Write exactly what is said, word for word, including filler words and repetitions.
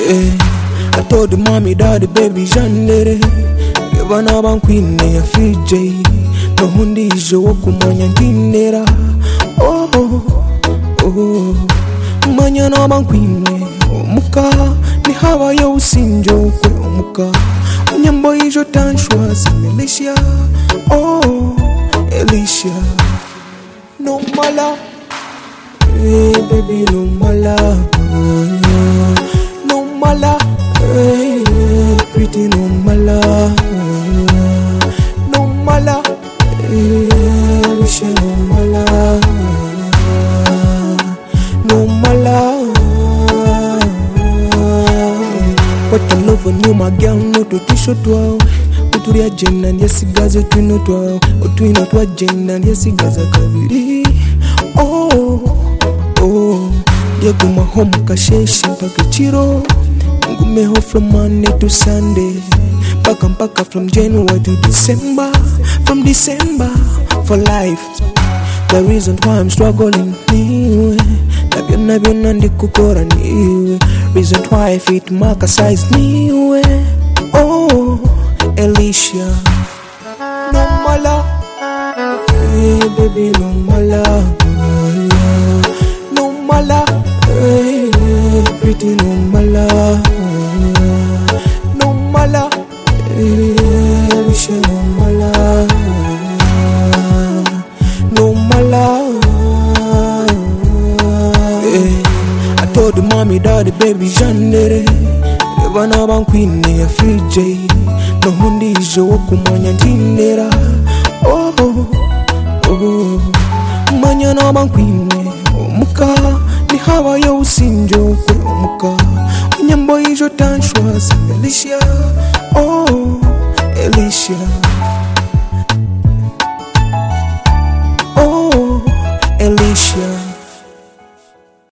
Yeah. I told the mommy, daddy, baby, Jandere. Evana bankwine ya F J. No hundi ijo wokumanya ndinera. Oh, oh, oh. Manya na bankwine. Omuka, ni hawa ya usinjo kwe omuka. Unyambo ijo tanshwa sa Alicia. Oh, Alicia. No mala. Hey, baby, no mala. No mala. Hey, pretty no mala. No mala. Hey, Alicia, no mala. No mala. What I love when you my girl, no to t-shirt wow. Uturia jena ndiye sigaze twino twao. Utwino twa jena ndiye sigaza kabiri. Oh, oh. Ndiye kuma home kasheshi mpaka chiro. Ngume ho from Monday to Sunday. Paka mpaka from January to December. From December for life. The reason why I'm struggling niwe. Nabiona biona ndikukora niwe. Reason why I fit maka size niwe. Oh, Alicia. No mala. Hey, baby, no mala. No mala. Hey, pretty no mala. No mala. Hey, Alicia, no mala. No mala. Hey, I told the mommy, daddy, baby, Jandere. Evana bankwine ya F J. No hundi ijo wokumanya ndinera. Oh, oh, oh. Manya na bankwine. Omuka, ni hawa ya usinjo kwe omuka. Unyambo ijo tanshwa sa Alicia. Oh, Alicia.